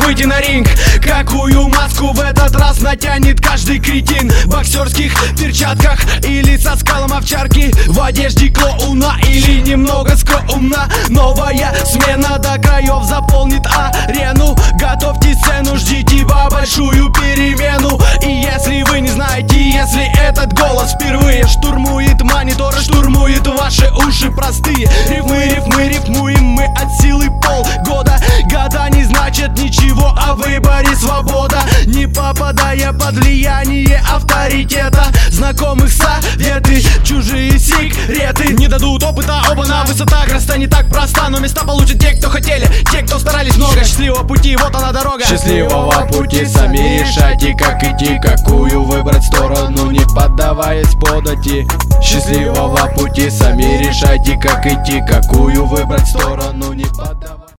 выйти на ринг. Какую маску в этот раз натянет каждый кретин? В боксерских перчатках или со скалом овчарки? В одежде клоуна или немного скромно? Новая смена до краев заполнит арену. Готовьте сцену, ждите большую перемену. И если вы не знаете, если этот голос впервые штурмует мониторы, штурмует ваши уши простые рифмуем мы от силы полгода. Года не значит ничего, о выборе свобода. Не попадая под влияние авторитета, знакомых советы, чужие секреты не дадут опыта, оба-на высота. Красота не так проста, но места получат те, кто хотели, те, кто старались много. Счастливого пути, вот она дорога. Счастливого пути, сами решайте, как идти, какую выбрать сторону, не поддаваясь подати. Счастливого пути, сами решайте, как идти, какую выбрать сторону, не поддаваясь.